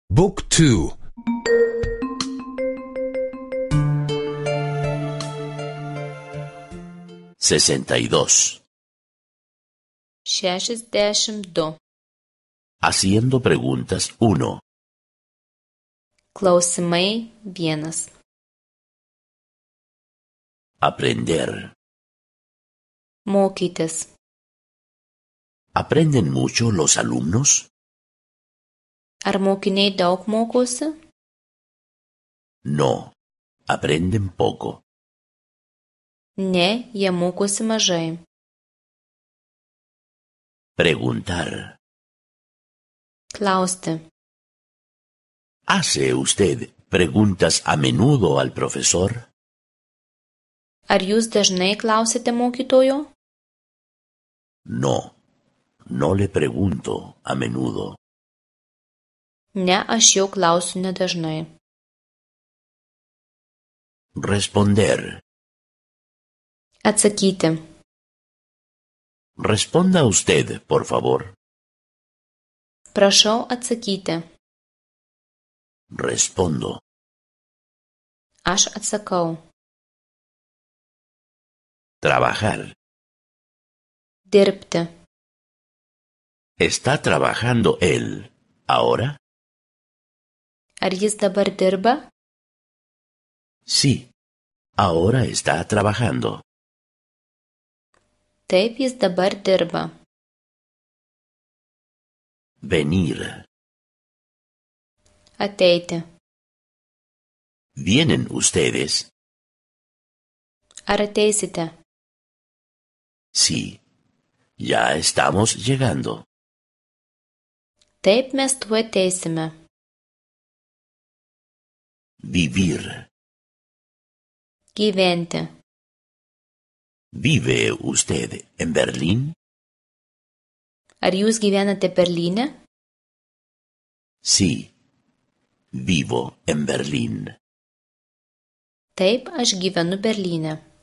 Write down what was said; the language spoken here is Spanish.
Book 2. 62. 62. Haciendo preguntas 1. Klausimai 1. Aprender. Mokytis. ¿Aprenden mucho los alumnos? Ar mokiniai daug mokosi? No, aprenden poco. Ne, jie mokosi mažai. Preguntar. Klausti. ¿Hace usted preguntas a menudo al profesor? Ar jūs dažnai klausiate mokytojo? No, no le pregunto a menudo. Ne, aš jo klausiu nedažnai. Responder. Atsakyti. Responda usted, por favor. Prašau atsakyti. Respondo. Aš atsakau. Trabajar. Dirbti. ¿Está trabajando él ahora? Ar jis dabar dirba? Sí, ahora está trabajando. Taip, jis dabar dirba. Venir. Ateiti. ¿Vienen ustedes? Ar ateisite? Sí, ya estamos llegando. Taip, mes tuoj ateisime. Vivir. Gyventi. ¿Vive usted en Berlín? Ar jūs gyvenate Berlyne? Sí, vivo en Berlín. Taip, aš gyvenu Berlyne.